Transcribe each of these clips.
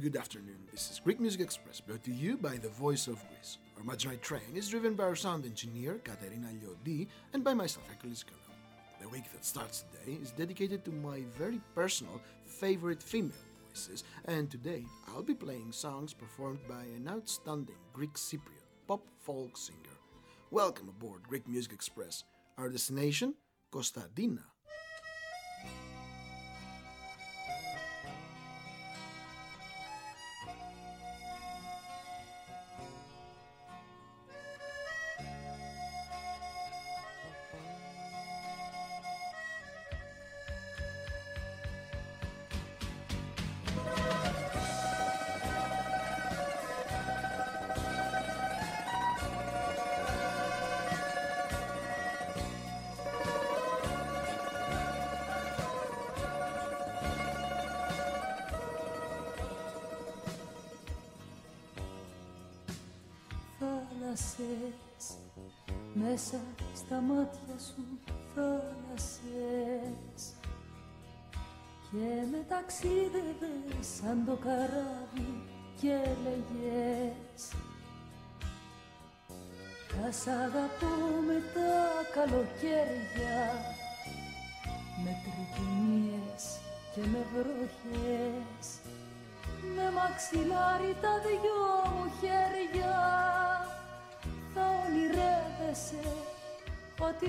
good afternoon. This is Greek Music Express, brought to you by the Voice of Greece. Our imaginary train is driven by our sound engineer, Katerina Liodi, and by myself, Hercules Kalou. The week that starts today is dedicated to my very personal favorite female voices, and today I'll be playing songs performed by an outstanding Greek Cypriot pop-folk singer. Welcome aboard Greek Music Express. Our destination, Kostadina. Θάλασσες, μέσα στα μάτια σου θάλασσες, και με ταξίδευες σαν το καράβι και λέγες θα σ' αγαπώ με τα καλοκαίρια, με τρικυμίες και με βροχές, με μαξιλάρι τα δυο μου χέρια, θα ονειρεύεσαι ό,τι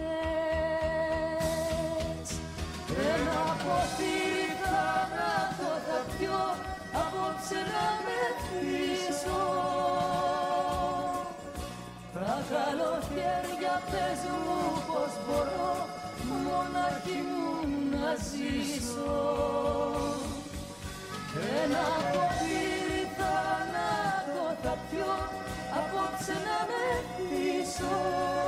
θες. Ένα ποτήρι θάνατο θα πιω, απόψε να με θύσω. Τα καλοκαίρια πες μου πως μπορώ μοναχή μου να ζήσω. Ένα ποτήρι θάνατο θα πιω, απόψε να με πείσω.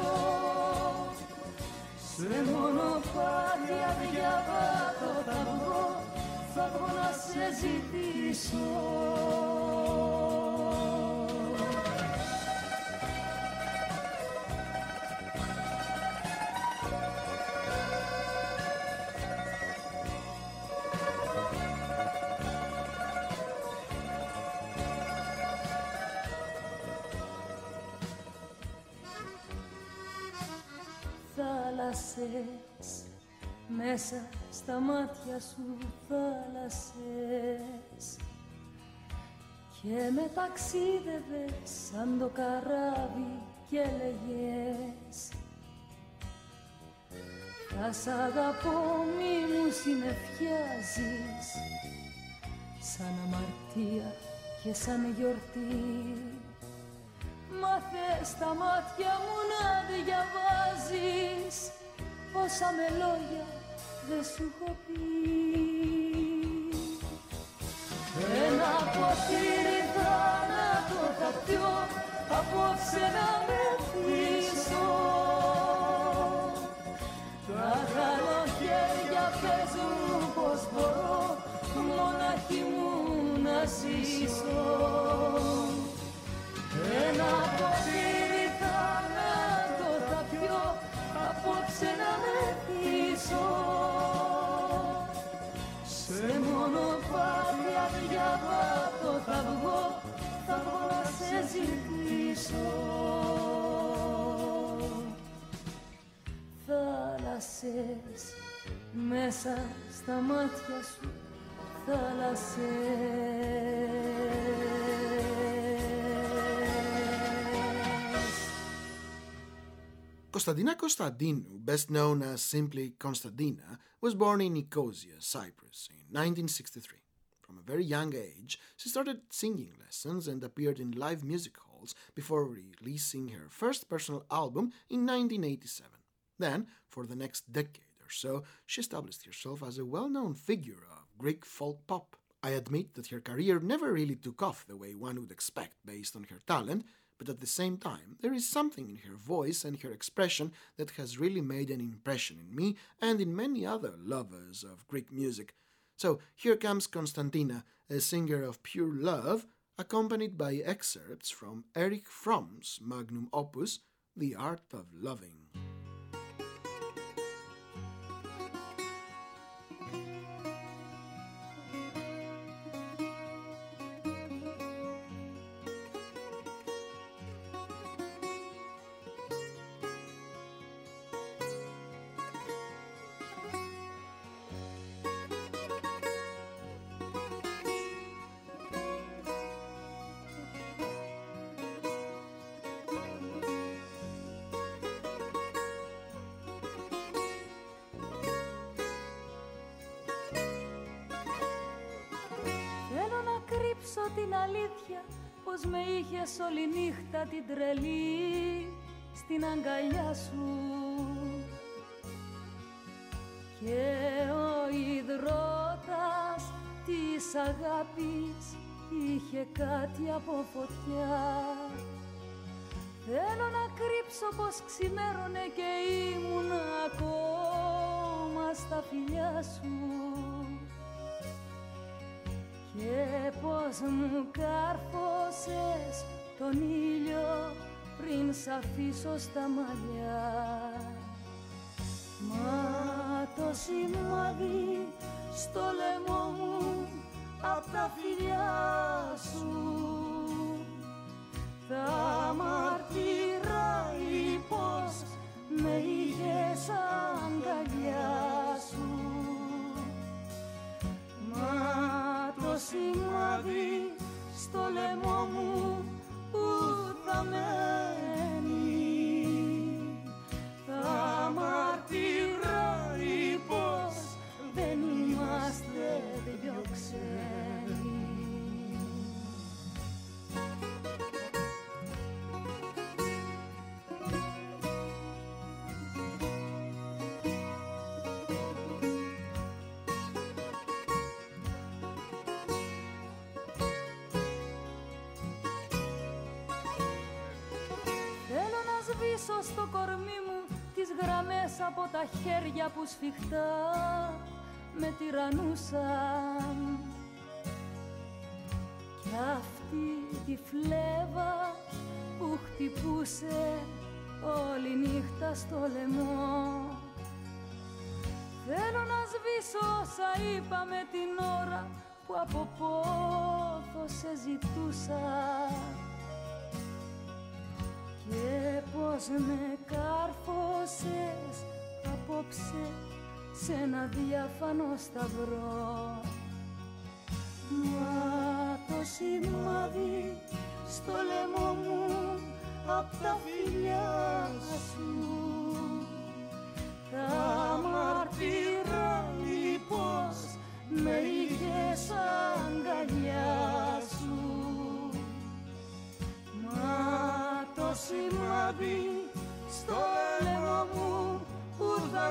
Σε μονοπάτι αδιαβάτο θα βγω να σε ζητήσω. Θάλασσες, μέσα στα μάτια σου θάλασσες, και με ταξίδευες σαν το καράβι και λέγες θα σ' αγαπώ μη μου συννεφιάζεις, σαν αμαρτία και σαν γιορτή. Μάθε στα μάτια μου να διαβάζεις όσα με λόγια δεν σου έχω πει. Ένα ποτήρι θάνατο θα πιω, απόψε να με θύσω. Τα καλοκαίρια πες μου πως μπορώ μοναχή μου να ζήσω. Ένα ποτήρι θάνατο θα πιω, απόψε να με θύσω. Σε μονοπάτι αδιαβάτο θα βγω να σε ζητήσω. Θάλασσες, μέσα στα μάτια σου θάλασσες. Kostadina Kostadinu, best known as simply Konstantina, was born in Nicosia, Cyprus, in 1963. From a very young age, she started singing lessons and appeared in live music halls before releasing her first personal album in 1987. Then, for the next decade or so, she established herself as a well-known figure of Greek folk pop. I admit that her career never really took off the way one would expect based on her talent, but at the same time, there is something in her voice and her expression that has really made an impression in me and in many other lovers of Greek music. So here comes Konstantina, a singer of pure love, accompanied by excerpts from Erich Fromm's magnum opus, The Art of Loving. την αλήθεια πως με είχες όλη νύχτα την τρελή στην αγκαλιά σου. Και ο ιδρώτας της αγάπης είχε κάτι από φωτιά. Θέλω να κρύψω πως ξημέρωνε και ήμουν ακόμα στα φιλιά σου. Και πως μου κάρφωσες τον ήλιο πριν σ' αφήσω στα μαλλιά. Μα το σημάδι στο λαιμό μου απ' τα φιλιά σου θα μαρτυράει πως με είχες αγκαλιά σου. Μα το σημάδι στο λαιμό μου που θα μένει θα μαρτυράει πως δεν είμαστε δυο ξένοι. Στο κορμί μου τις γραμμές από τα χέρια που σφιχτά με τυραννούσαν. Κι αυτή τη φλέβα που χτυπούσε όλη νύχτα στο λαιμό. Θέλω να σβήσω όσα είπαμε την ώρα που από πόθο σε ζητούσα. Και πως με κάρφωσες απόψε σε ένα διάφανο σταυρό. Μα το σημάδι στο λαιμό μου απ' τα φιλιά σου θα μαρτυράει πως με είχες αγκαλιά σου. Μα το σημάδι στο λαιμό μου που θα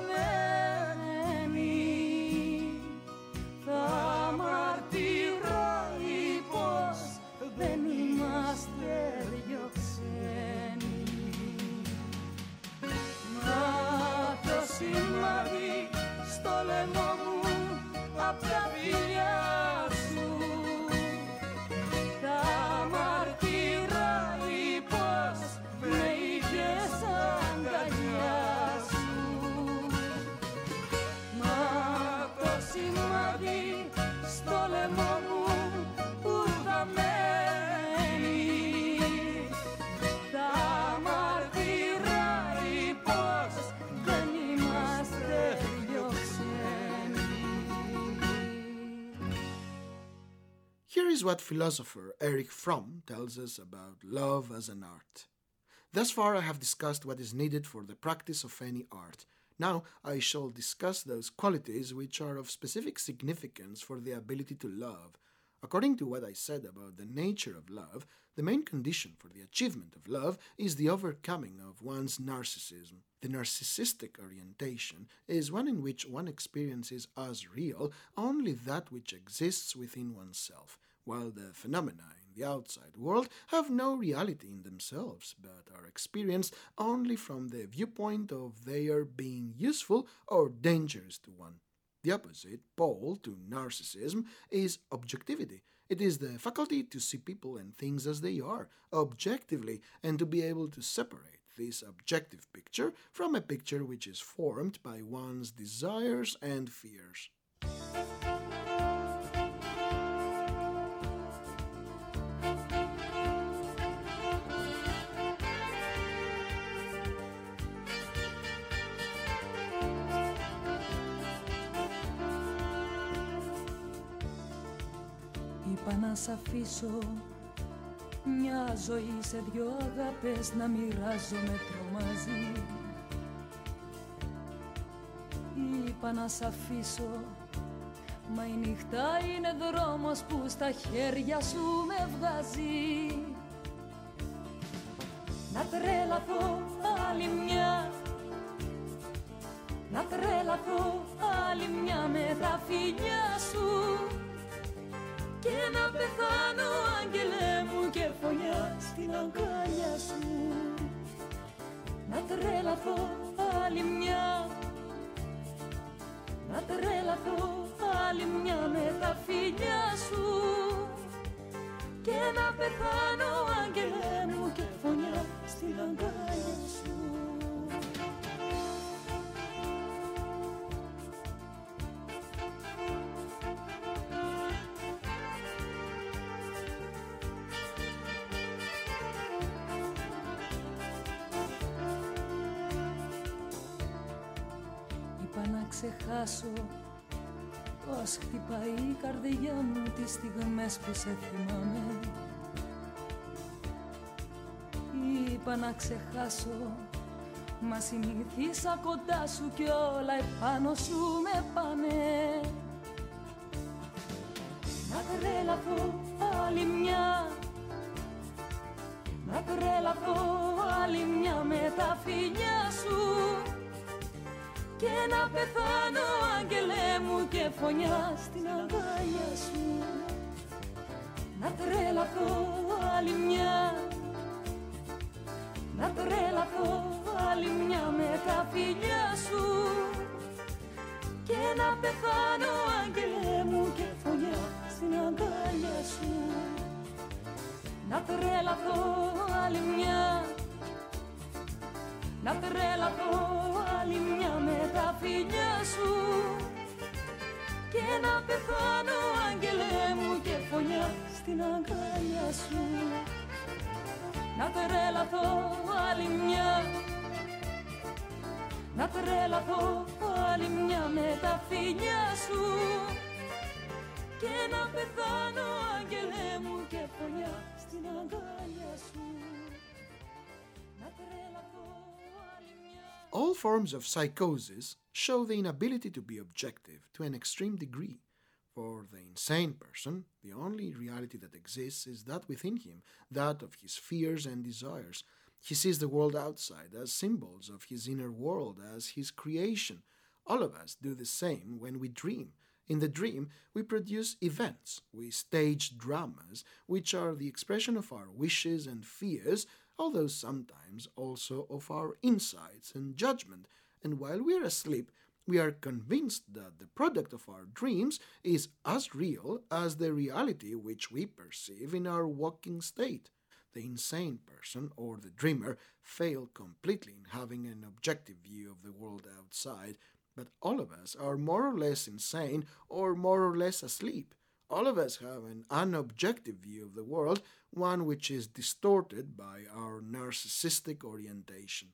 μένει θα μαρτυράει πως δεν είμαστε δυο ξένοι. Μα το σημάδι στο λαιμό μου απ' τα φιλιά σου θα μαρτυράει πως με είχες αγκαλιά σου. Μα το σημάδι στο λαιμό μου που θα μένει θα μαρτυράει πως δεν είμαστε δυο ξένοι. Here is what philosopher Erich Fromm tells us about love as an art. Thus far I have discussed what is needed for the practice of any art. Now I shall discuss those qualities which are of specific significance for the ability to love. According to what I said about the nature of love, the main condition for the achievement of love is the overcoming of one's narcissism. The narcissistic orientation is one in which one experiences as real only that which exists within oneself, while the phenomena in the outside world have no reality in themselves, but are experienced only from the viewpoint of their being useful or dangerous to one. The opposite pole to narcissism is objectivity. It is the faculty to see people and things as they are, objectively, and to be able to separate this objective picture from a picture which is formed by one's desires and fears. Είπα να σ' αφήσω μια ζωή σε δυο αγάπες να μοιράζομαι τρομάζει. Είπα να σ' αφήσω Μα η νύχτα είναι δρόμος που στα χέρια σου με βγάζει. Να τρέλαθω άλλη μια, να τρέλαθω άλλη μια με τα φιλιά σου και να πεθάνω, άγγελε μου, και φωνιά στην αγκάλια σου. Να τρέλαθω άλλη μια, να τρέλαθω άλλη μια με τα φιλιά σου και να πεθάνω, άγγελε μου, και φωνιά στην αγκάλια σου. Είπα να ξεχάσω πως χτυπάει η καρδιά μου τις στιγμές που σε θυμάμαι. Είπα να ξεχάσω, μα συνήθισα κοντά σου κι όλα επάνω σου με πάνε. Να τρέλαθω άλλη μια, να τρέλαθω άλλη μια με τα φιλιά σου και να πεθάνω, άγγελε μου, και φωνιά στην αγκάλια σου. Να τρέλαθω άλλη μια, να τρέλαθω άλλη μια με τα φιλιά σου και να πεθάνω, άγγελε μου, και φωνιά στην αγκάλια σου. Να τρέλαθω άλλη μια, να τρέλαθω άλλη μια με τα φιλιά σου και να πεθάνω, άγγελε μου, και φωνιά στην αγκάλια σου. Να τρέλαθω άλλη μια, να τρέλαθω άλλη μια με τα φιλιά σου και να πεθάνω, άγγελε μου, και φωνιά στην αγκάλια σου. Να τρέλαθω. All forms of psychosis show the inability to be objective to an extreme degree. For the insane person, the only reality that exists is that within him, that of his fears and desires. He sees the world outside as symbols of his inner world, as his creation. All of us do the same when we dream. In the dream, we produce events, we stage dramas, which are the expression of our wishes and fears, although sometimes also of our insights and judgment, and while we are asleep, we are convinced that the product of our dreams is as real as the reality which we perceive in our waking state. The insane person or the dreamer fail completely in having an objective view of the world outside, but all of us are more or less insane or more or less asleep. All of us have an unobjective view of the world, one which is distorted by our narcissistic orientation.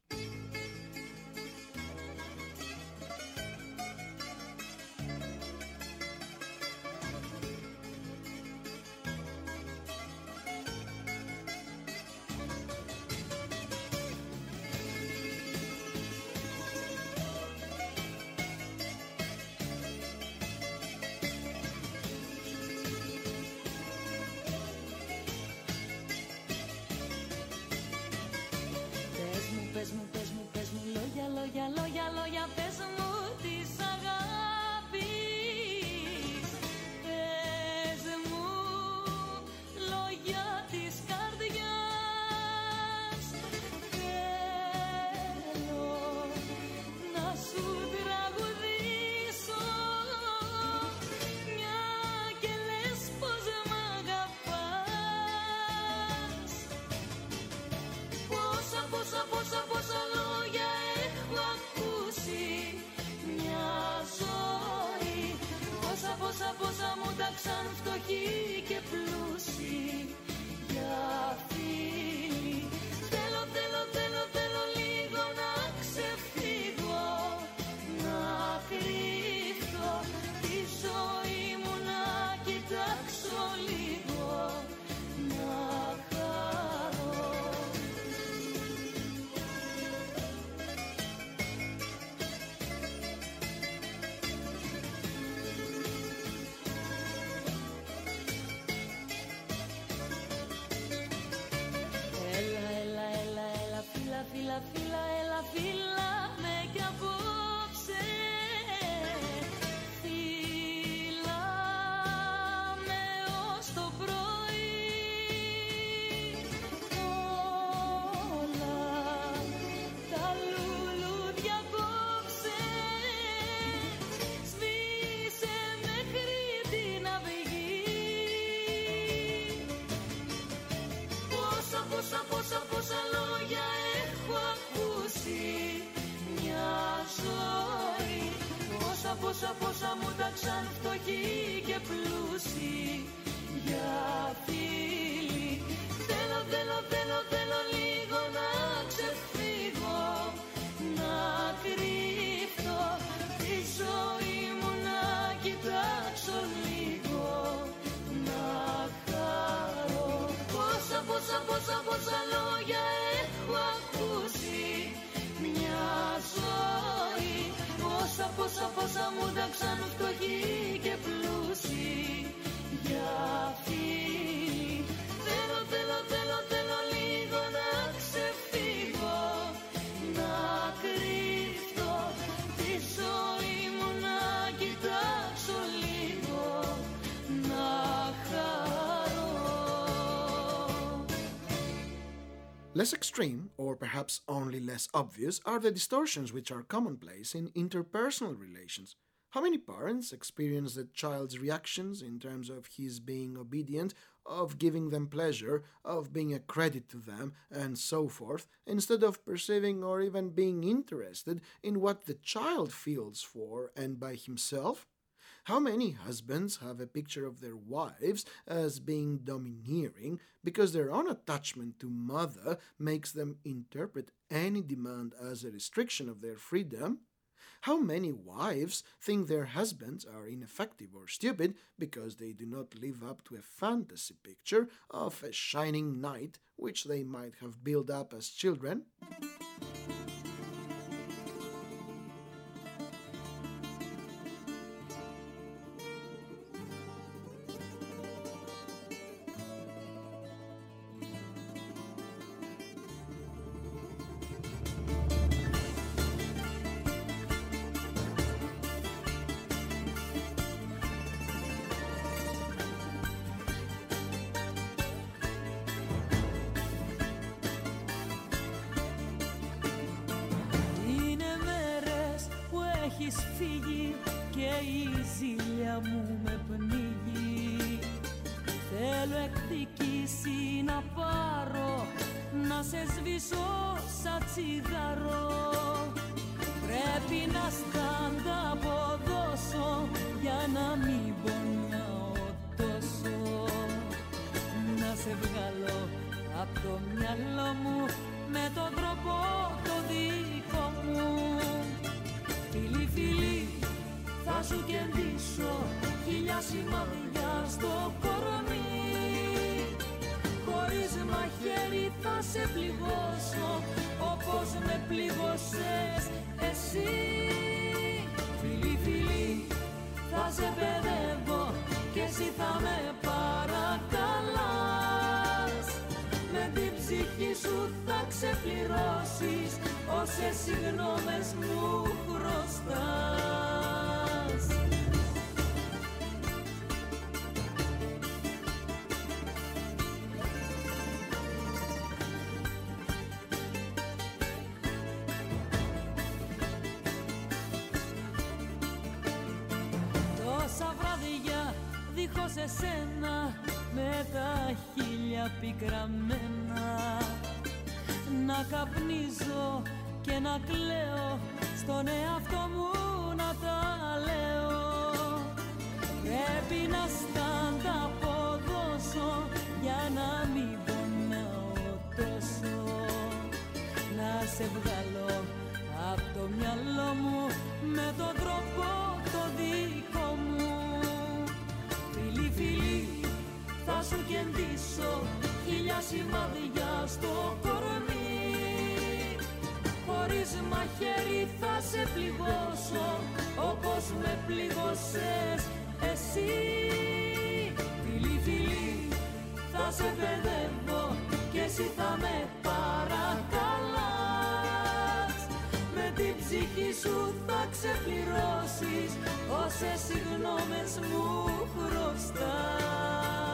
Less extreme, or perhaps only less obvious, are the distortions which are commonplace in interpersonal relations. How many parents experience the child's reactions in terms of his being obedient, of giving them pleasure, of being a credit to them, and so forth, instead of perceiving or even being interested in what the child feels for and by himself? How many husbands have a picture of their wives as being domineering because their own attachment to mother makes them interpret any demand as a restriction of their freedom? How many wives think their husbands are ineffective or stupid because they do not live up to a fantasy picture of a shining knight which they might have built up as children? Έχεις φύγει και η ζήλια μου με πνίγει. Θέλω εκδικήσει να πάρω, να σε σβήσω σαν τσιγάρο. Πρέπει να στανταποδώσω για να μην πονάω τόσο. Να σε βγάλω απ' το μυαλό μου με τον τρόπο το δικό μου. Φίλοι, φίλοι, θα σου κεντήσω χίλια σημάδια στο κορμί. Χωρίς μαχαίρι θα σε πληγώσω όπως με πληγώσες εσύ. Φίλοι, φίλοι, θα σε παιδεύω και εσύ θα με παρακαλάς. Με την ψυχή σου θα ξεπληρώσεις όσες συγγνώμες μου χρωστάς. Τόσα βράδια δίχως εσένα με τα χείλια πικραμένα, να καπνίζω και να κλαίω, στον εαυτό μου να τα λέω. Πρέπει να στανταποδώσω για να μην πονάω τόσο. Να σε βγάλω απ' το μυαλό μου με τον τρόπο το δικό μου. Φίλοι, φίλοι, θα σου κεντήσω χίλια σημάδια στο κορμί. Χωρίς μαχαίρι θα σε πληγώσω όπως με πληγώσες εσύ. Φίλοι, φίλοι, θα σε παιδεύω και εσύ θα με παρακαλάς. Με την ψυχή σου θα ξεπληρώσεις όσες συγγνώμες μου χρωστάς.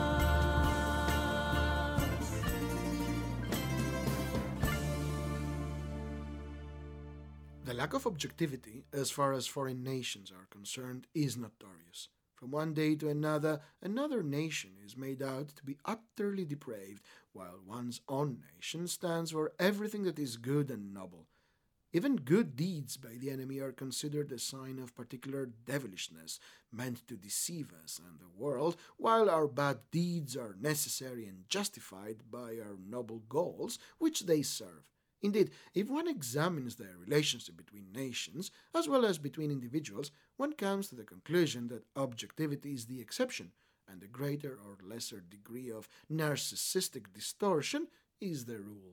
The lack of objectivity, as far as foreign nations are concerned, is notorious. From one day to another nation is made out to be utterly depraved, while one's own nation stands for everything that is good and noble. Even good deeds by the enemy are considered a sign of particular devilishness, meant to deceive us and the world, while our bad deeds are necessary and justified by our noble goals, which they serve. Indeed, if one examines the relationship between nations, as well as between individuals, one comes to the conclusion that objectivity is the exception, and a greater or lesser degree of narcissistic distortion is the rule.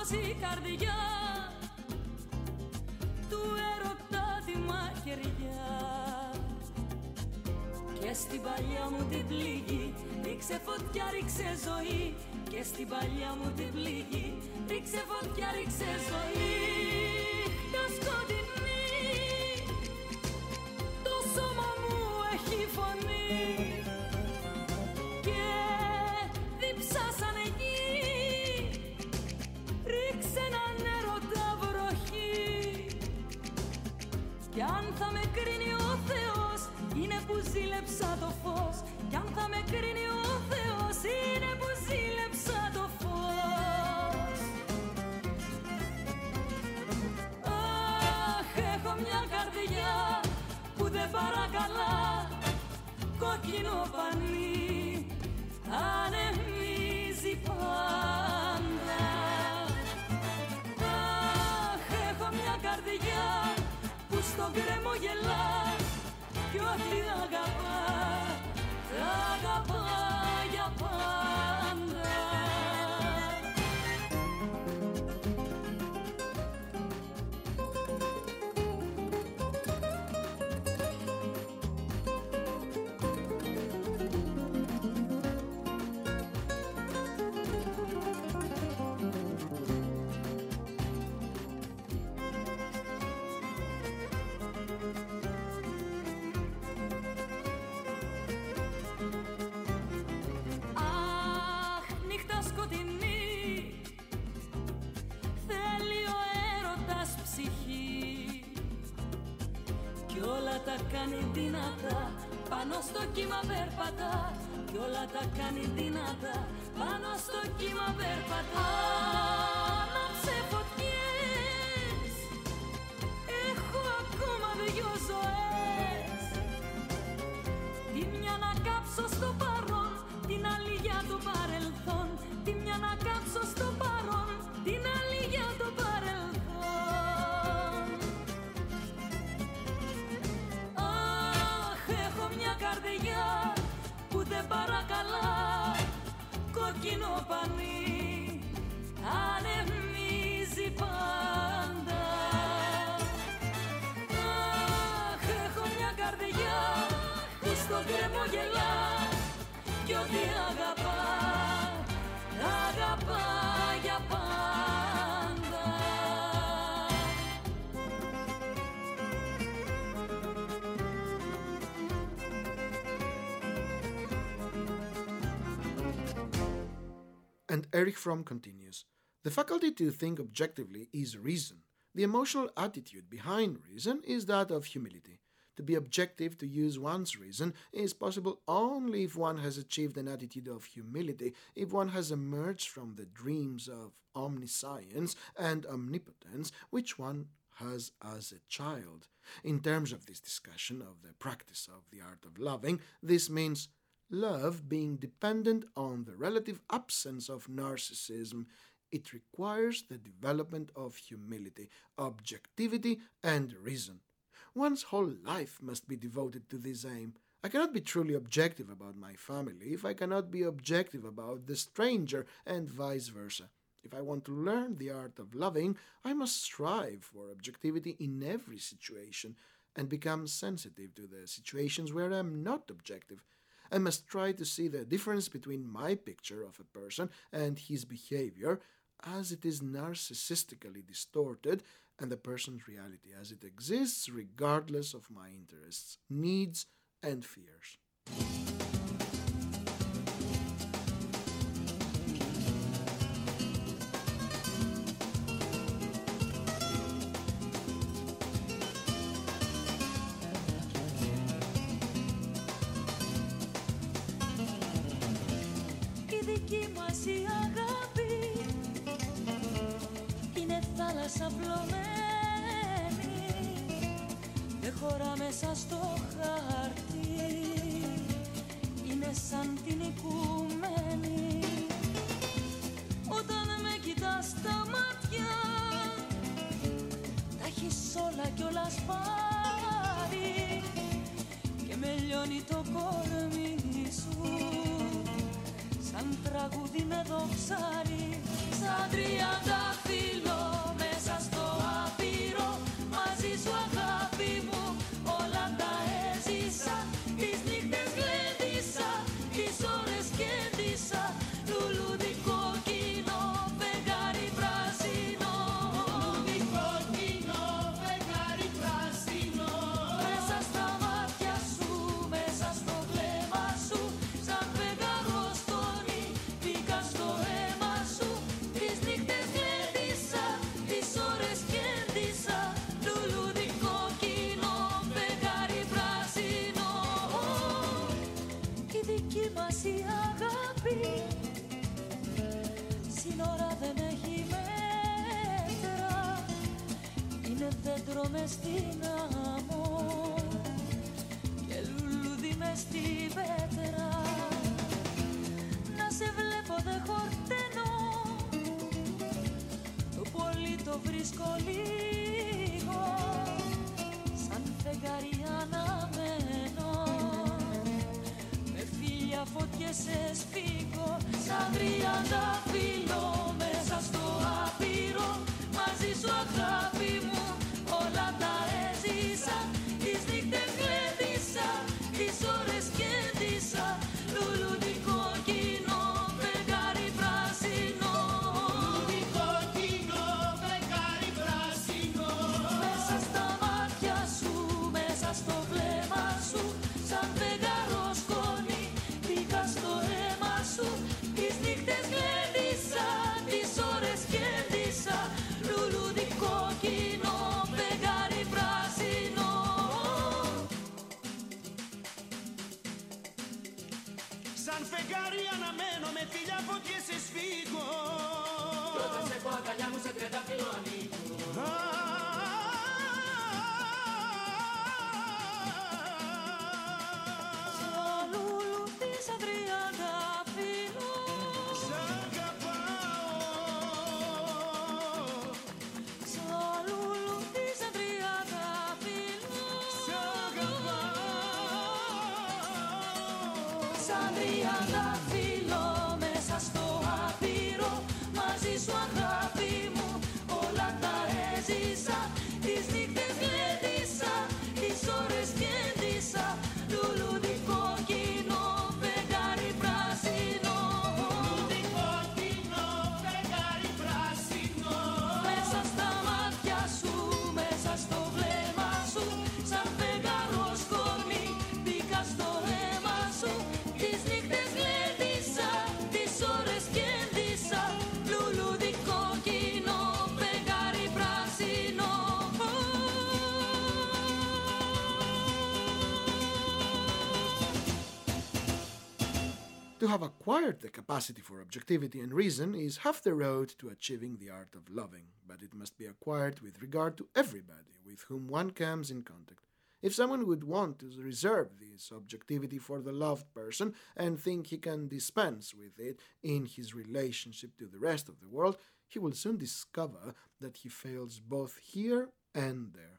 πως η καρδιά του έρωτα τη μαχαιριά. Και στην παλιά μου την πληγή ρίξε φωτιά, ρίξε ζωή. Και στην παλιά μου την πληγή ρίξε φωτιά, ρίξε ζωή. Τα σκοτεινή το σώμα μου έχει φωνή και διψάσανε γη. Ρίξε έναν έρωτα βροχή. Κι αν θα με κρίνει ο Θεός, είναι που ζήλεψα το φως. Κι αν θα με κρίνει ο Θεός, είναι που ζήλεψα το φως. Αχ, έχω μια καρδιά που δεν παρακαλά, κόκκινο πανί ανεμίζει πάντα. Αχ, έχω μια καρδιά που στον κρέμο γελά κι ό,τι αγαπά, τα αγαπά για πάντα. Τα κάνει δυνατά, πάνω στο κύμα περπατά. Κι όλα τα κάνει δυνατά, πάνω στο κύμα περπατά. Άναψε φωτιές, έχω ακόμα δυο ζωές. Τη μια να κάψω στο παρόν, την άλλη για το παρελθόν. Τη μια να κάψω στο παρόν, την άλλη για το παρελθόν. Καρδιά που δεν παρακαλά, κόκκινο πανί ανεμίζει πάντα. Αχ, έχω μια καρδιά που στον κρέμο γελά κι ό,τι αγαπά, αγαπά για πάντα. And Erich Fromm continues, the faculty to think objectively is reason. The emotional attitude behind reason is that of humility. To be objective, to use one's reason, is possible only if one has achieved an attitude of humility, if one has emerged from the dreams of omniscience and omnipotence which one has as a child. In terms of this discussion of the practice of the art of loving, this means love being dependent on the relative absence of narcissism. It requires the development of humility, objectivity, and reason. One's whole life must be devoted to this aim. I cannot be truly objective about my family if I cannot be objective about the stranger, and vice versa. If I want to learn the art of loving, I must strive for objectivity in every situation and become sensitive to the situations where I am not objective. I must try to see the difference between my picture of a person and his behavior as it is narcissistically distorted and the person's reality as it exists regardless of my interests, needs, and fears. Η δική μας η αγάπη είναι θάλασσα πλωμένη, δεν χωρά μέσα στο χάρτη, είναι σαν την οικουμένη. Όταν με κοιτάς στα μάτια, τα έχεις όλα κι όλα σπάρει και με λιώνει το κορμί σου σαν τραγούδι με δοξάρι, σαν 30 άστρο μες στην άμμο και λουλούδι μες στην πέτρα. Να σε βλέπω δε χορταίνω, το πολύ το βρίσκω λίγο, σαν φεγγάρι αναμένω, με φίλια φωτιές σε σφίγγω, σαν τριαντάφυλλο μέσα στο άπειρο. Μαζί σου αγάπη μου όλα τα έζησα, τις νύχτες γλέντισα, τις ώρες κέντησα, λουλούδι κόκκινο, φεγγάρι πράσινο. Λουλούδι κόκκινο, φεγγάρι πράσινο. Μέσα στα μάτια σου, μέσα στο βλέμμα σου, σαν φεγγαρό σκόνη, μπήκα στο αίμα σου, τις νύχτες γλέντισα, τις ώρες κέντησα, λουλούδι κόκκινο, φεγγάρι πράσινο. Σαν φεγγάρι αναμένω, με φίλια φωτιές σε σφίγγω, κι όταν σε πω αγκαλιά μου σε τριαντάφυλλο ανοίγω. Σαν λουλούδι, σαν τριαντάφυλλο, Σ' αγαπάω. σαν λουλούδι, σαν τριαντάφυλλο, Σ' αγαπάω. σαν τριαντάφυλλο μέσα στο άπειρο. Μαζί σου αγάπη μου όλα τα έζησα, τις νύχτες γλέντισα, τις ώρες κέντησα, λουλούδι κόκκινο, φεγγάρι πράσινο. Λουλούδι κόκκινο, φεγγάρι πράσινο. Μέσα στα μάτια σου, μέσα στο βλέμμα σου, σαν φεγγαρό σκόνη, μπήκα στο αίμα σου, τις νύχτες γλέντισα, τις ώρες κέντησα, λουλούδι κόκκινο, φεγγάρι πράσινο. To have acquired the capacity for objectivity and reason is half the road to achieving the art of loving, but it must be acquired with regard to everybody with whom one comes in contact. If someone would want to reserve this objectivity for the loved person and think he can dispense with it in his relationship to the rest of the world, he will soon discover that he fails both here and there.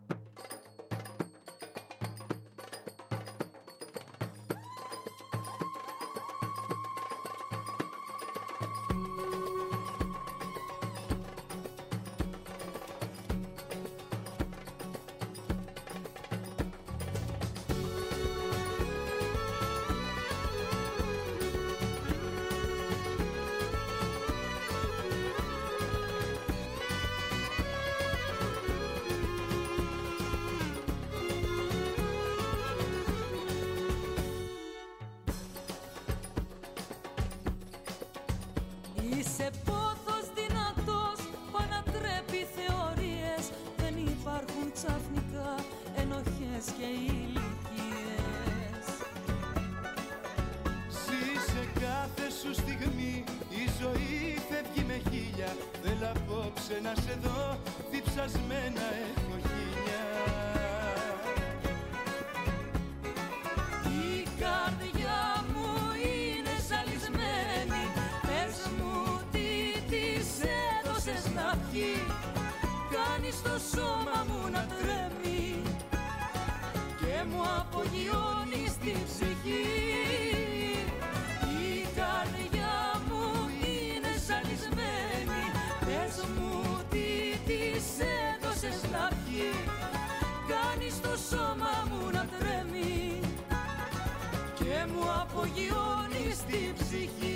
Είσαι πόθος δυνατός που ανατρέπει θεωρίες, δεν υπάρχουν ξαφνικά ενοχές και ηλικίες. Ζει σε κάθε σου στιγμή, η ζωή φεύγει με χίλια. Θέλω απόψε να σε δω, διψασμένα έχω χίλια. Η καρδιά μου είναι ζαλισμένη, πες μου τι της έδωσες να πιει, κάνεις το σώμα μου να τρέμει και μου απογειώνεις την ψυχή. Η καρδιά μου είναι ζαλισμένη, πες μου τι της έδωσες να πιει, κάνεις το σώμα μου να τρέμει και μου απογειώνεις την ψυχή.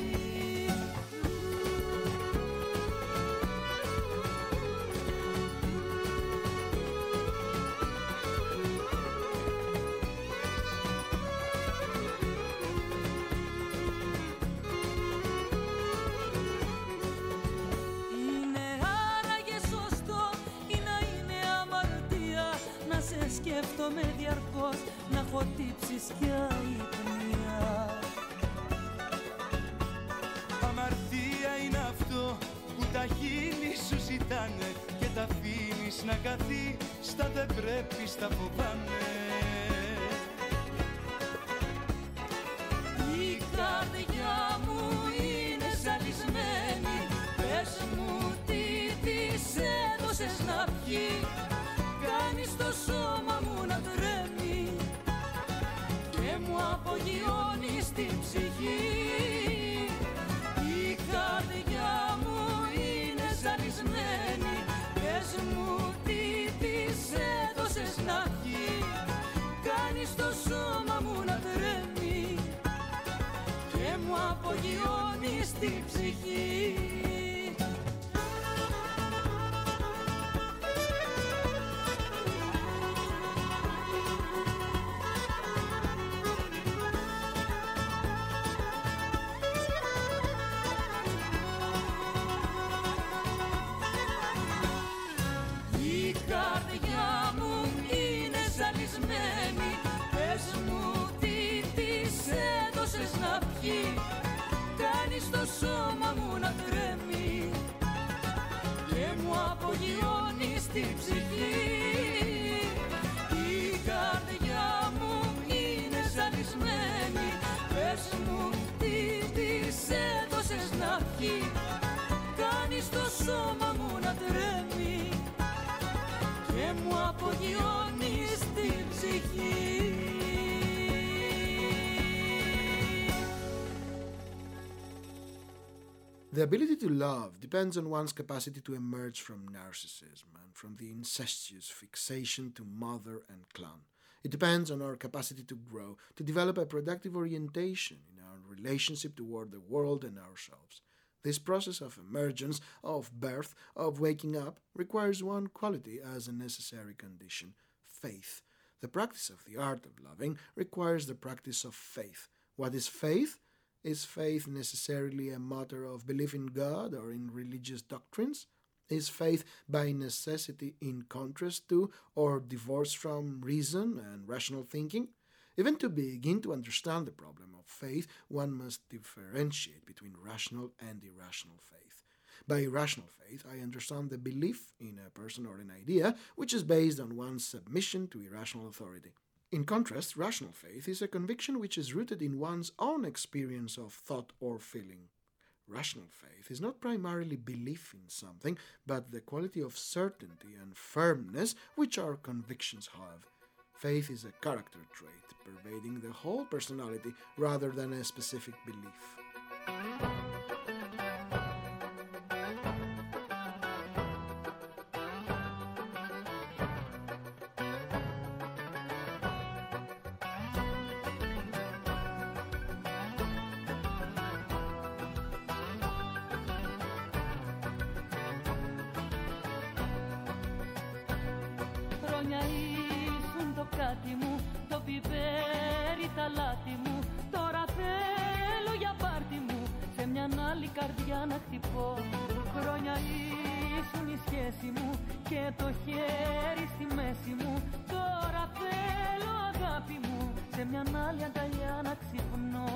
Είναι άραγε σωστό ή να είναι αμαρτία να σε σκέφτομαι διαρκώς, να έχω τύψεις και αϊπνία. Αμαρτία είναι αυτό που τα χείλη σου ζητάνε και τα αφήνεις μπορείς να καθίστα, δεν πρέπει, στα φοβάμαι. Η καρδιά μου είναι ζαλισμένη, πες μου τι της έδωσες να πιει, κάνεις το σώμα μου να τρέμει και μου απογειώνεις την ψυχή. Η καρδιά μου είναι ζαλισμένη, πες μου τι της έδωσες να πιει, κάνεις το σώμα μου να τρέμει και μου απογειώνεις την ψυχή. Η καρδιά μου είναι ζαλισμένη, πες μου τι της έδωσες να πιει, κάνεις το σώμα μου να τρέμει και μου απογειώνεις την ψυχή. Η καρδιά μου είναι ζαλισμένη, πες μου τι της έδωσες να πιει, κάνεις το σώμα μου να τρέμει και μου απογειώνεις την ψυχή. The ability to love depends on one's capacity to emerge from narcissism and from the incestuous fixation to mother and clan. It depends on our capacity to grow, to develop a productive orientation in our relationship toward the world and ourselves. This process of emergence, of birth, of waking up, requires one quality as a necessary condition: faith. The practice of the art of loving requires the practice of faith. What is faith? Is faith necessarily a matter of belief in God or in religious doctrines? Is faith by necessity in contrast to or divorced from reason and rational thinking? Even to begin to understand the problem of faith, one must differentiate between rational and irrational faith. By irrational faith, I understand the belief in a person or an idea which is based on one's submission to irrational authority. In contrast, rational faith is a conviction which is rooted in one's own experience of thought or feeling. Rational faith is not primarily belief in something, but the quality of certainty and firmness which our convictions have. Faith is a character trait pervading the whole personality rather than a specific belief. Χρόνια ήσουν το κάτι μου, το πιπέρι τα λάθη μου. Τώρα θέλω για πάρτι μου σε μια άλλη καρδιά να χτυπώ. Χρόνια ήσουν η σχέση μου και το χέρι στη μέση μου. Τώρα θέλω αγάπη μου σε μια άλλη αγκαλιά να ξυπνώ.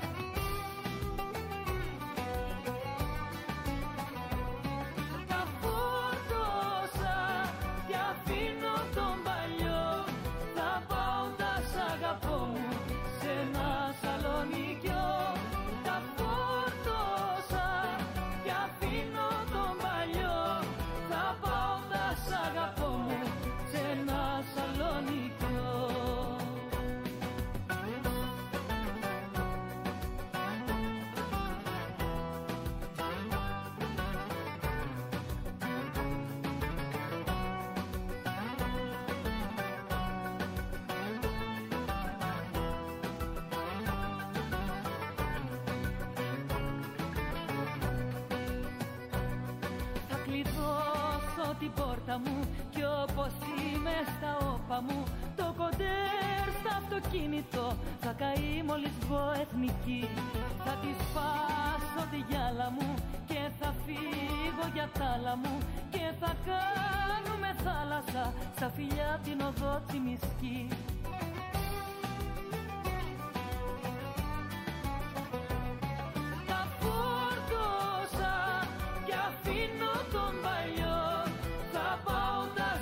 Την πόρτα μου κι όπως είμαι στα όπα μου, το κοντέρ στα αυτοκίνητο θα καεί μόλις βγω εθνική. Θα τη σπάσω τη γυάλα μου και θα φύγω για τάλα μου και θα κάνουμε θάλασσα στα φιλιά την οδό τη μισκή. Τα φόρτωσα κι αφήνω τον παλιό. Θα πάω τα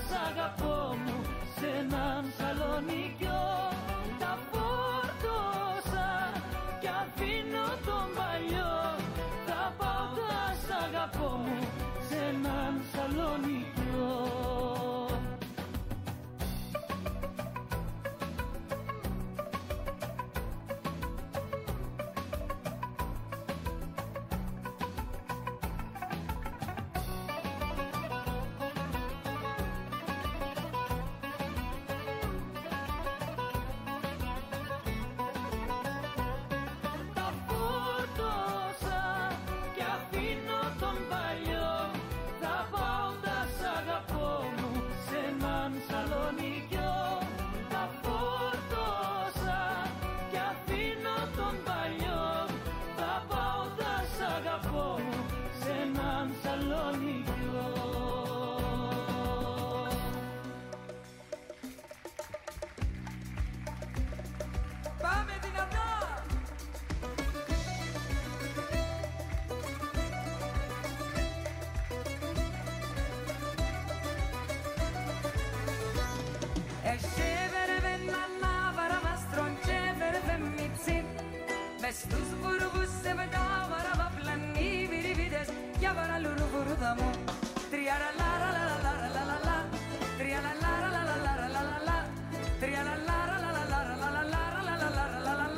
Scevere vennanna varava stroncevere femmizzin Vestus burbus se vedava varava planni virivides Chiavara loro vorudamo Triara la la la la la la la la Triara la la la la la la la la Triara la la la la la la la la la la la la la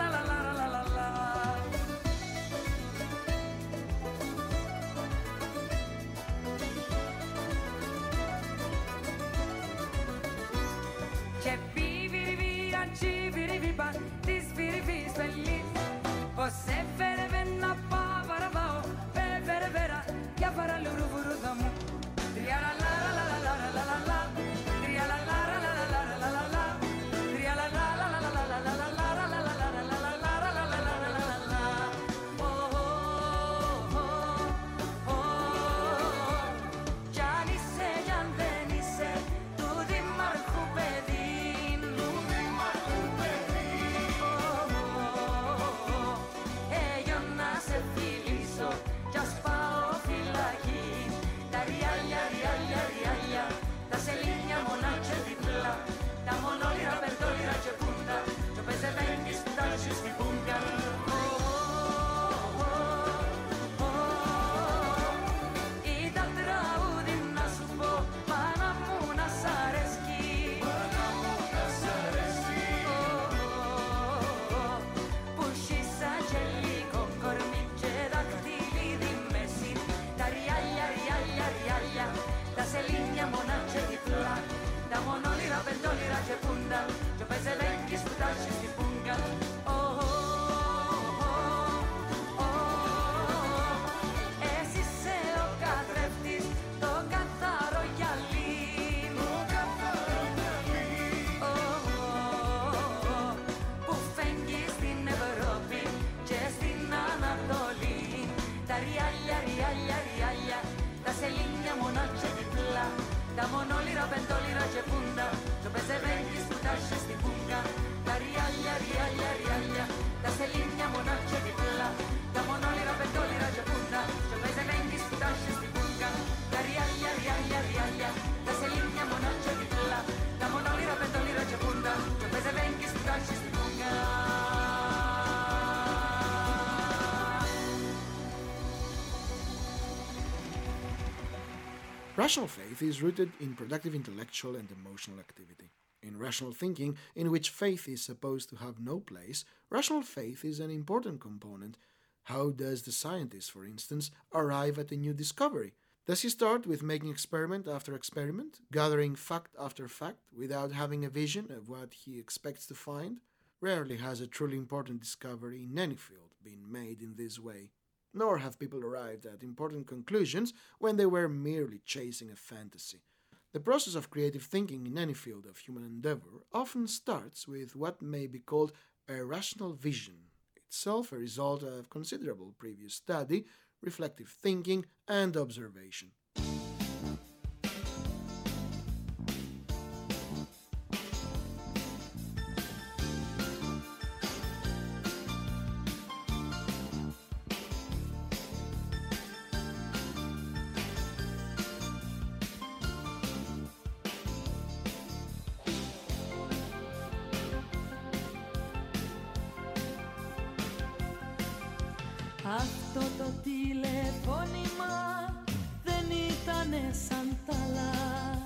Você vere venna pavara vao Vere vera Chiavara loro vorudamo Triara la la la la la la la la Triara la la la la la la la la Triara la la la la la la la la Τα μονόλυρα, πεντόλυρα και πούντα Το πεζεβέγγι σπουδάσια στη πούγκα Τα ριάλια, ριάλια, ριάλια Τα σελήνια μονάχια διπλά Τα μονόλυρα, πεντόλυρα και πούντα Το πεζεβέγγι σπουδάσια στη πούγκα Τα ριάλια, ριάλια, ριάλια Τα σελήνια μονάχια διπλά Τα μονόλυρα, πεντόλυρα και πούντα Το πεζεβέγγι σπουδάσια στη πούγκα Rational faith is rooted in productive intellectual and emotional activity. In rational thinking, in which faith is supposed to have no place, rational faith is an important component. How does the scientist, for instance, arrive at a new discovery? Does he start with making experiment after experiment, gathering fact after fact, without having a vision of what he expects to find? Rarely has a truly important discovery in any field been made in this way. Nor have people arrived at important conclusions when they were merely chasing a fantasy. The process of creative thinking in any field of human endeavor often starts with what may be called a rational vision, itself a result of considerable previous study, reflective thinking, and observation. Αυτό το τηλεφώνημα δεν ήτανε σαν τα άλλα.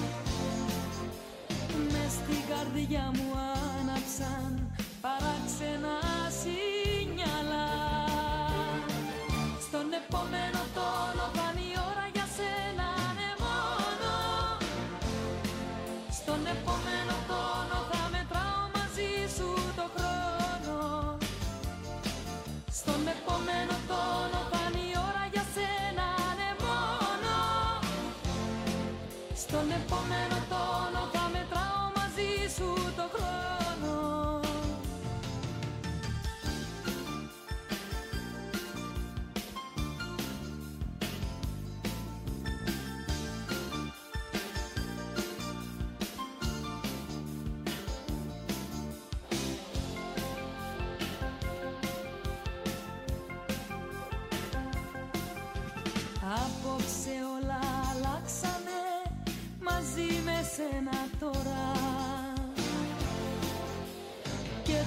Μες στην καρδιά μου άναψαν παράξενα σινιάλα. Στον επόμενο τόνο θα είναι η ώρα για σένα, ναι μόνο. Στον επόμενο τόνο θα μετράω μαζί σου το χρόνο. Στον επόμενο τόνο θα είναι η ώρα για σένα, ναι μόνο. Στον επόμενο τόνο θα μετράω μαζί σου το χρόνο. Απόψε όλα αλλάξανε μαζί με σένα τώρα.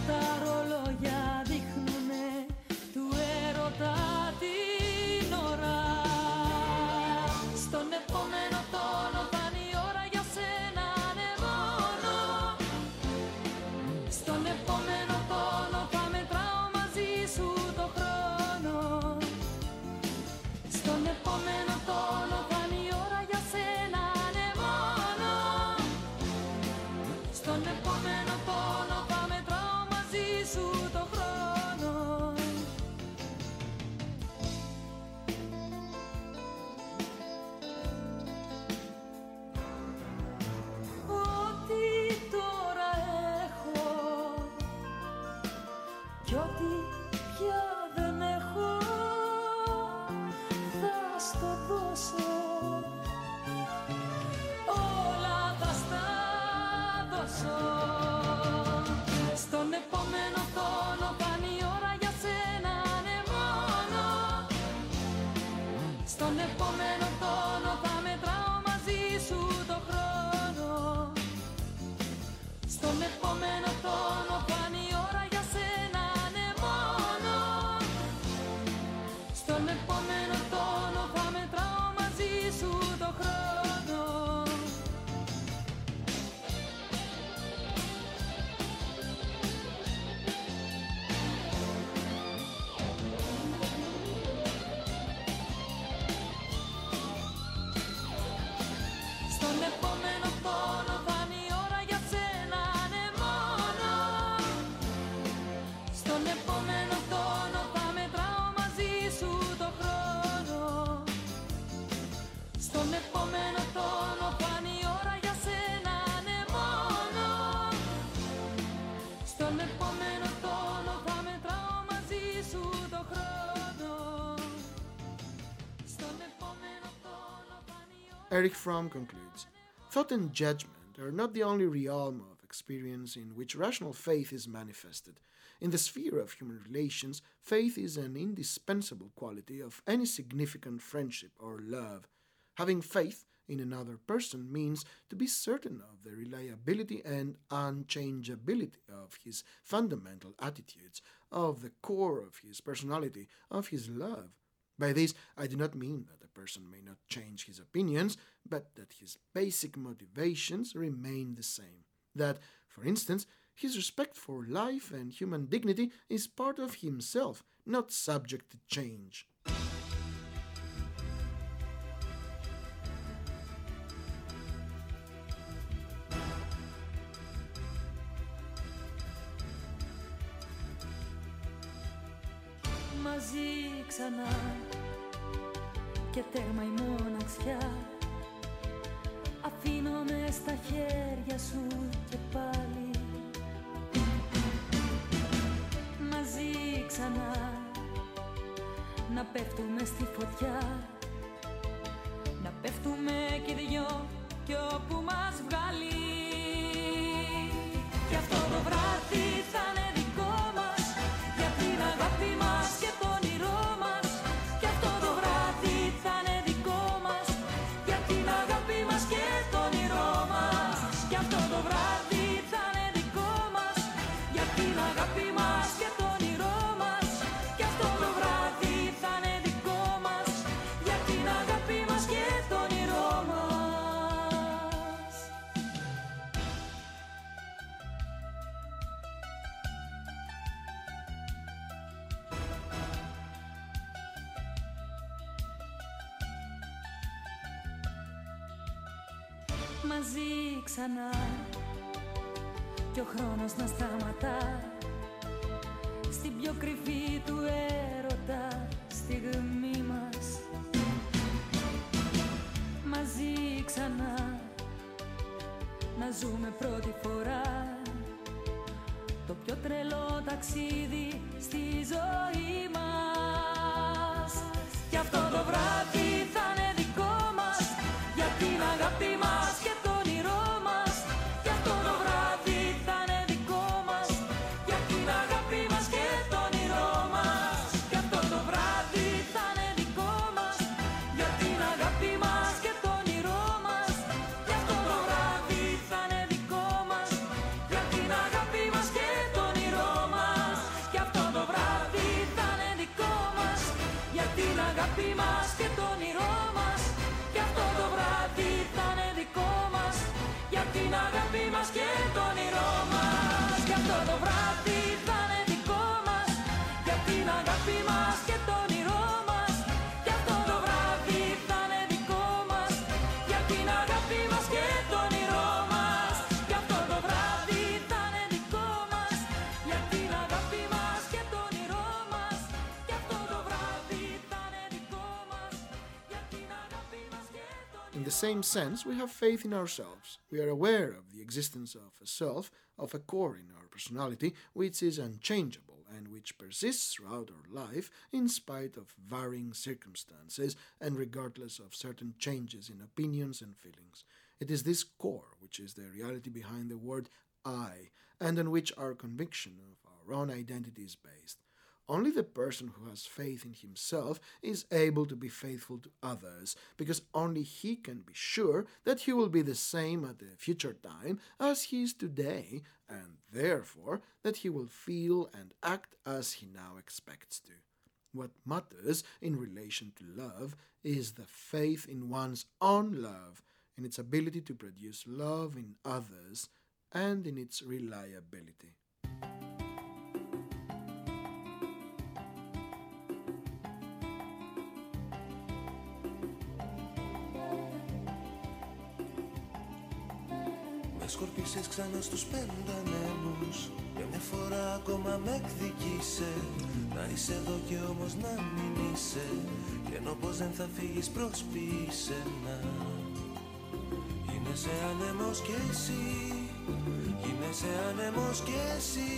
τα ρολόγια δείχνουνε του έρωτα την ώρα. Στον επόμενο τόνο θα είναι η ώρα για σένα, ναι μόνο. Στον επόμενο τόνο θα μετράω μαζί σου το χρόνο. Στον επόμενο τόνο θα είναι η ώρα για σένα, ναι μόνο. Στον επόμενο τόνο θα μετράω μαζί σου το χρόνο. Ό,τι τώρα έχω κι ό,τι πια δεν έχω θα στο δώσω. Όλα θα στα δώσω. Στον επόμενο τόνο θα είναι η ώρα για σένα, ναι μόνο. Στον επόμενο τόνο θα μετράω μαζί σου το χρόνο. Στον επόμενο τόνο θα είναι η ώρα για σένα, ναι μόνο. Στον επόμενο τόνο θα μετράω μαζί σου το χρόνο. Στον επόμενο τόνο θα είναι η ώρα για σένα, ναι μόνο. Στον επόμενο τόνο θα μετράω μαζί σου το χρόνο. Στον επόμενο τόνο θα είναι η ώρα για σένα, ναι μόνο. Στον επόμενο τόνο θα μετράω μαζί σου το χρόνο. Στον επόμενο τόνο θα είναι η ώρα. Erich Fromm concludes, thought and judgment are not the only realm of experience in which rational faith is manifested. In the sphere of human relations, faith is an indispensable quality of any significant friendship or love. Having faith in another person means to be certain of the reliability and unchangeability of his fundamental attitudes, of the core of his personality, of his love. By this, I do not mean that a person may not change his opinions, but that his basic motivations remain the same. That, for instance, his respect for life and human dignity is part of himself, not subject to change. Μαζί ξανά και τέρμα η μοναξιά. Αφήνομαι στα χέρια σου και πάλι. Μαζί ξανά να πέφτουμε στη φωτιά. Να πέφτουμε κι οι δυο κι όπου μας βγάλει. Κι αυτό το βράδυ θα είναι δικό μας, για την αγάπη μας και το όνειρό μας. Κι αυτό το βράδυ θα είναι δικό μας, για την αγάπη μας και το όνειρό μας. Κι αυτό το βράδυ θα είναι δικό μας, για την αγάπη μας και το όνειρό μας. Κι αυτό το βράδυ θα είναι δικό μας, για την αγάπη μας και το όνειρό μας. Μαζί ξανά κι ο χρόνος να σταματά στην πιο κρυφή του έρωτα στιγμή μας. Μαζί ξανά να ζούμε πρώτη φορά το πιο τρελό ταξίδι στη ζωή μας. Κι αυτό το βράδυ θα είναι δικό μας, για την αγάπη μας και το όνειρό μας. Κι αυτό το βράδυ θα είναι δικό μας, για την αγάπη μας και το όνειρό μας. Κι αυτό το βράδυ θα είναι δικό μας, για την αγάπη μας και το όνειρό μας. Κι αυτό το βράδυ θα είναι δικό μας, για την αγάπη μας και το όνειρό μας. αγάπη μας και το όνειρό μας. Κι αυτό το βράδυ θα είναι δικό μας. Για την αγάπη μας και το όνειρό μας. Κι αυτό το βράδυ θα είναι δικό μας. Για την αγάπη μας και το όνειρό μας. Κι αυτό το βράδυ θα είναι δικό μας. Για την αγάπη μας και το όνειρό μας. Κι αυτό το βράδυ θα είναι δικό μας. Για την αγάπη μας και το όνειρό μας. Κι αυτό το βράδυ θα είναι δικό μας. Για την αγάπη μας και το όνειρό μας. In the same sense, we have faith in ourselves. We are aware of the existence of a self, of a core in our personality, which is unchangeable and which persists throughout our life in spite of varying circumstances and regardless of certain changes in opinions and feelings. It is this core which is the reality behind the word I, and on which our conviction of our own identity is based. Only the person who has faith in himself is able to be faithful to others, because only he can be sure that he will be the same at a future time as he is today, and therefore that he will feel and act as he now expects to. What matters in relation to love is the faith in one's own love, in its ability to produce love in others, and in its reliability. Σκορπίσες ξανά στους 5 ανέμους. Για μια φορά ακόμα με εκδικήσε. Να είσαι εδώ και όμως να μην είσαι. Και ενώ πως δεν θα φύγεις προσποιείσαι να. Γίνεσαι άνεμος κι εσύ. Γίνεσαι άνεμος κι εσύ.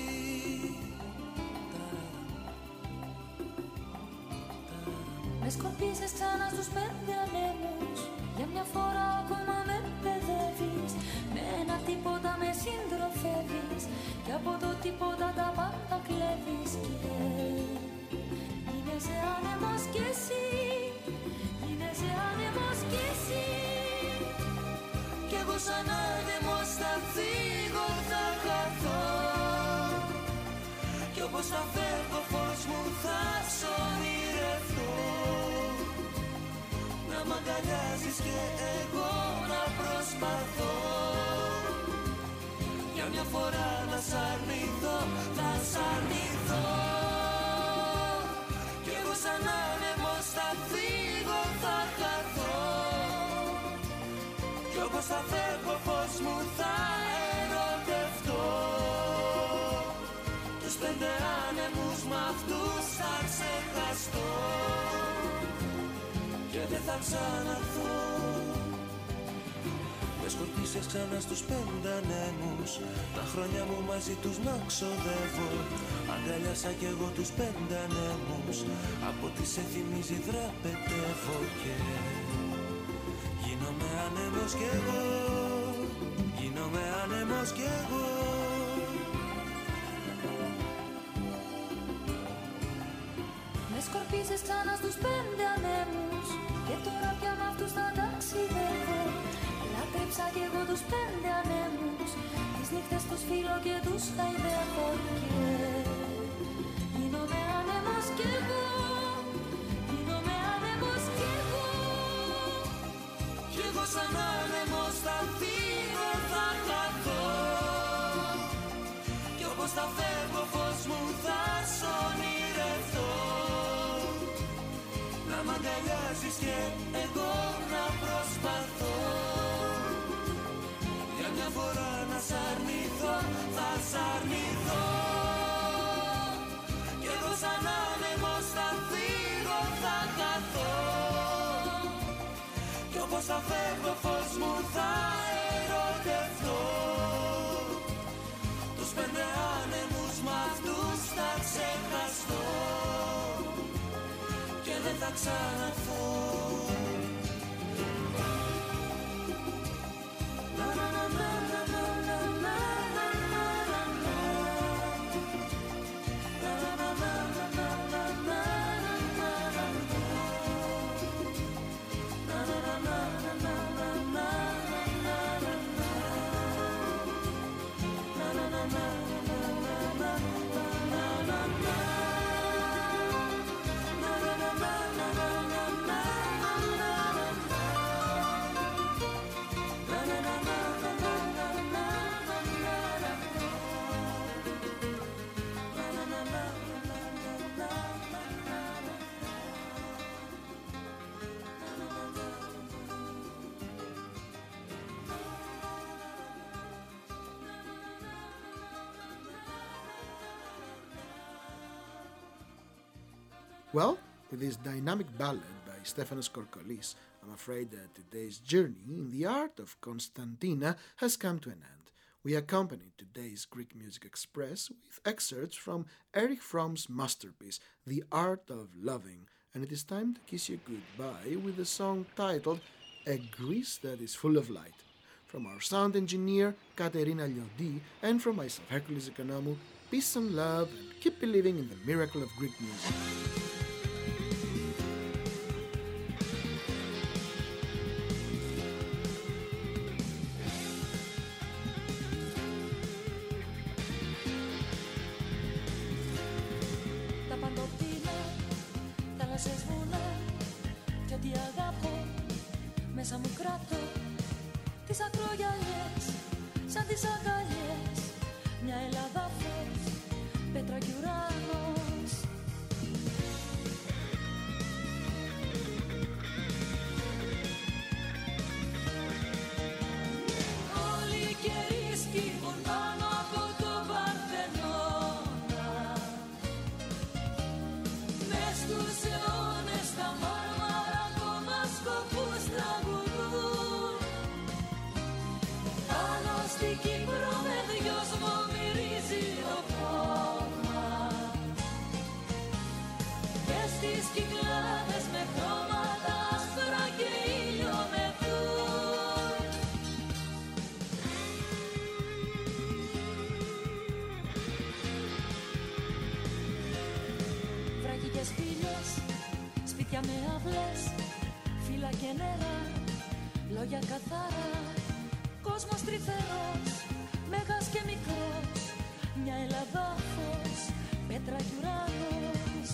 Με σκορπίσες ξανά στους 5 ανέμους. Για μια φορά ακόμα με παιδεύεις. Με ένα τίποτα με συντροφεύεις. Και από το τίποτα τα πάντα κλέβεις. Και γίνεσαι άνεμος κι εσύ. Γίνεσαι άνεμος κι εσύ. Κι εγώ σαν άνεμος θα φύγω, θα χαθώ. Κι όπως θα φεύγω φως μου θα σ' ονειρευτώ. Να μ' αγκαλιάζεις και εγώ να προσπαθώ. Για μια φορά να σ' αρνηθώ, θα σ' αρνηθώ. Κι εγώ σαν άνεμος θα φύγω, θα χαθώ. Κι όπως θα φεύγω φως μου θα ερωτευτώ. Τους 5 άνεμους μ' αυτούς θα ξεχαστώ. Και δεν θα ξαναρθώ. Με σκορπίσες ξανά στους 5 ανέμους. Τα χρόνια μου μαζί τους να ξοδεύω. Αγκαλιάσα κι εγώ τους 5 ανέμους. Από τι σε θυμίζει δραπετεύω. Και γίνομαι άνεμος κι εγώ. Γίνομαι άνεμος κι εγώ. Με σκορπίζεις ξανά στους 5 ανέμους. Και τώρα πια μ' αυτούς θα ταξιδεύω. Λάτρεψα κι εγώ τους 5 ανέμους. Τις νύχτες τους φίλω και τους χαϊδεύω. Και γίνομαι άνεμος κι εγώ. Γίνομαι άνεμος κι εγώ. Κι εγώ σαν άνεμος θα φύγω, θα χαθώ. Κι όπως θα φεύγω φως μου θα σ' ονειρευτώ. Να μ' αγκαλιάζεις και εγώ να προσπαθώ. Για μια φορά να σ' αρνηθώ, θα σ' αρνηθώ. Κι εγώ σαν άνεμος θα φύγω, θα χαθώ. Κι όπως θα φεύγω φως μου θα ερωτευτώ. Τους 5 άνεμους μ' αυτούς θα ξεχαστώ. Και δεν θα ξαναρθώ. Na na na na na na na na na. Well, with this dynamic ballad by Stefanos Korkolis, I'm afraid that today's journey in the art of Constantina has come to an end. We accompanied today's Greek Music Express with excerpts from Erich Fromm's masterpiece, The Art of Loving, and it is time to kiss you goodbye with a song titled A Greece That Is Full of Light. From our sound engineer, Katerina Liodi, and from myself, Hercules Economou, peace and love, and keep believing in the miracle of Greek music. Τα παντοτίνα, θάλασσες βουνά, κι ό,τι αγαπώ, μέσα μου κρατώ. Τις ακρογιαλιές, σαν τις αγκαλιές, μια Ελλάδα φως, πέτρα κι ουρανός. Όλοι οι καιροί σκύβουν πάνω από το Παρθενώνα. Μες στους αιώνες τα μάρμαρα ακόμα σκοπούς τραγουδούν. Πάνω στην Κύπρο με δυόσμο μυρίζει το χώμα. Και στις Κυκλάδες με χρώματα άσπρα και ήλιο μεθούν. Βράχοι και σπήλιες, σπίτια με αυλές, φύλλα και νερά, λόγια καθαρά. Κόσμος τρυφερός, μέγας και μικρός, μια Ελλάδα φως, πέτρα κι ουρανός.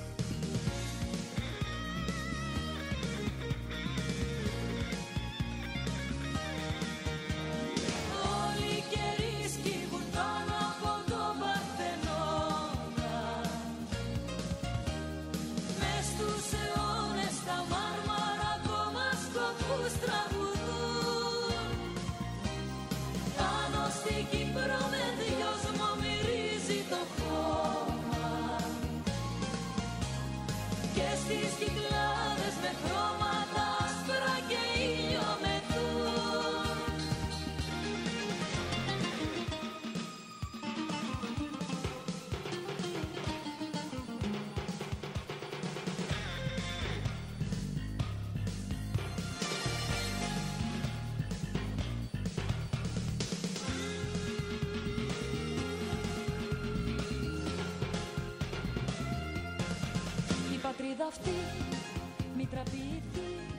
Όλοι οι καιροί σκύβουν πάνω από το Παρθενώνα. Μες στους αιώνες τα μάρμαρα ακόμα σκοπούς τραγουδούν. Πάνω στην Κύπρο με δυόσμο μυρίζει το χώμα. Και στις Κυκλάδες με χρώματα άσπρα και ήλιο μεθούν. Η πατρίδα αυτή μη τραπηθεί